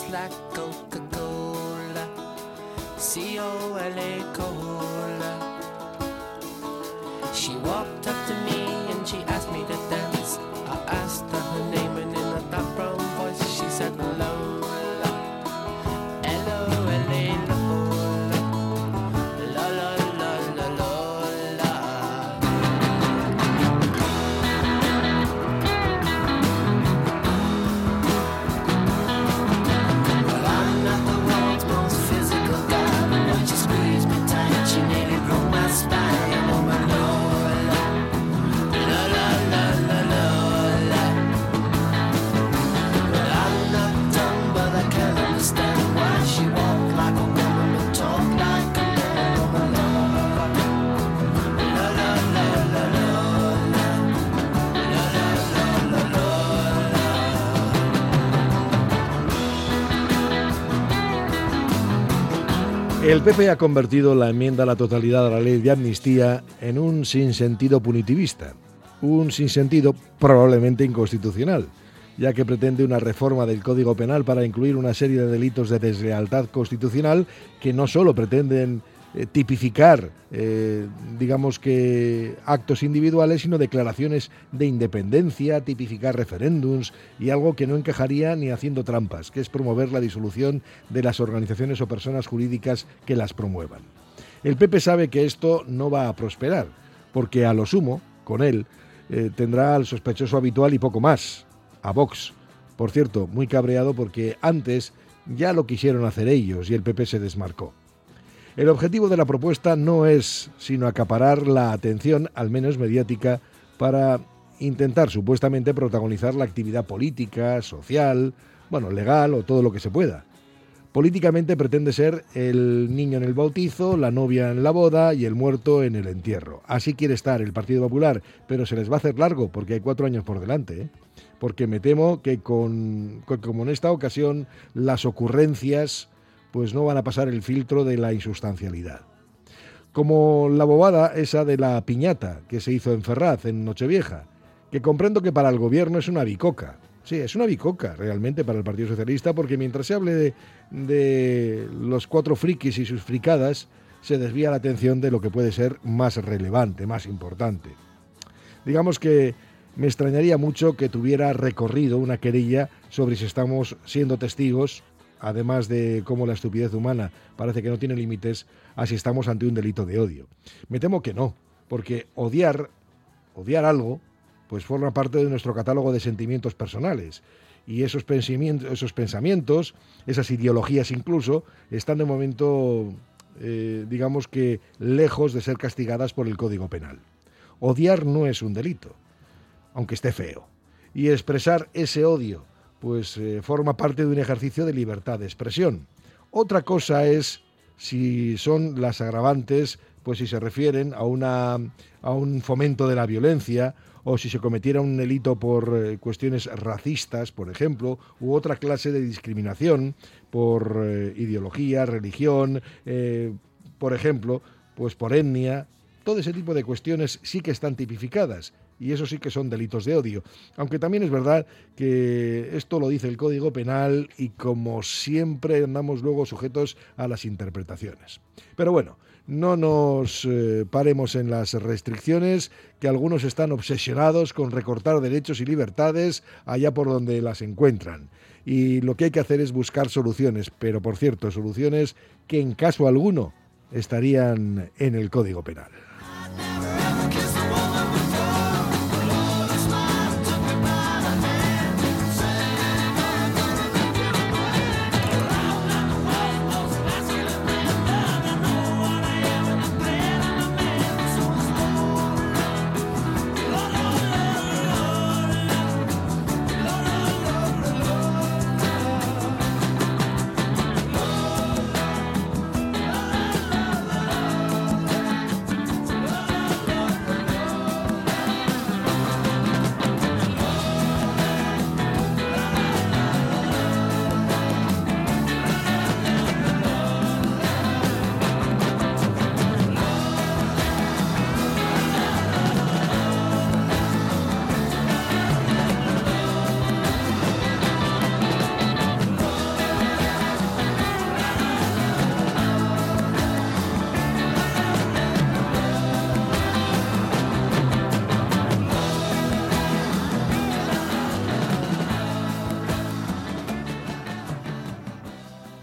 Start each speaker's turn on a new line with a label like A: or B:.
A: like Coca-Cola, C-O-L-A, cola. She walked up to me and she asked me to dance. I asked her her name and in a dark brown voice she said Lola, L-O-L-A, Lola, la la la la Lola. Well, I'm not the world's most physical guy, but when she squeezed me tight she nearly broke my spine. Oh my Lola, la la la la Lola. Well, I'm not dumb, but I can't understand why she walked like a woman but talked like a man. Oh my Lola, la la la la Lola, la la la la Lola.
B: El PP ha convertido la enmienda a la totalidad a la ley de amnistía en un sinsentido punitivista, un sinsentido probablemente inconstitucional, ya que pretende una reforma del Código Penal para incluir una serie de delitos de deslealtad constitucional que no solo pretenden tipificar, digamos que actos individuales, sino declaraciones de independencia, tipificar referéndums y algo que no encajaría ni haciendo trampas, que es promover la disolución de las organizaciones o personas jurídicas que las promuevan. El PP sabe que esto no va a prosperar, porque a lo sumo, con él, tendrá al sospechoso habitual y poco más, a Vox. Por cierto, muy cabreado porque antes ya lo quisieron hacer ellos y el PP se desmarcó. El objetivo de la propuesta no es sino acaparar la atención, al menos mediática, para intentar supuestamente protagonizar la actividad política, social, legal o todo lo que se pueda. Políticamente pretende ser el niño en el bautizo, la novia en la boda y el muerto en el entierro. Así quiere estar el Partido Popular, pero se les va a hacer largo porque hay 4 años por delante, Porque me temo que como en esta ocasión las ocurrencias pues no van a pasar el filtro de la insustancialidad. Como la bobada esa de la piñata que se hizo en Ferraz en Nochevieja, que comprendo que para el gobierno es una bicoca. Sí, es una bicoca realmente para el Partido Socialista, porque mientras se hable de los 4 frikis y sus fricadas, se desvía la atención de lo que puede ser más relevante, más importante. Digamos que me extrañaría mucho que tuviera recorrido una querella sobre si estamos siendo testigos, además de cómo la estupidez humana parece que no tiene límites, así estamos ante un delito de odio. Me temo que no, porque odiar algo, pues forma parte de nuestro catálogo de sentimientos personales. Y esos pensamientos, esas ideologías incluso, están de momento, digamos que, lejos de ser castigadas por el Código Penal. Odiar no es un delito, aunque esté feo. Y expresar ese odio pues forma parte de un ejercicio de libertad de expresión. Otra cosa es si son las agravantes, pues si se refieren a un fomento de la violencia, o si se cometiera un delito por cuestiones racistas, por ejemplo, u otra clase de discriminación por ideología, religión, por ejemplo, pues por etnia. Todo ese tipo de cuestiones sí que están tipificadas, y eso sí que son delitos de odio. Aunque también es verdad que esto lo dice el Código Penal y como siempre andamos luego sujetos a las interpretaciones. Pero bueno, no nos paremos en las restricciones, que algunos están obsesionados con recortar derechos y libertades allá por donde las encuentran. Y lo que hay que hacer es buscar soluciones, pero por cierto, soluciones que en caso alguno estarían en el Código Penal.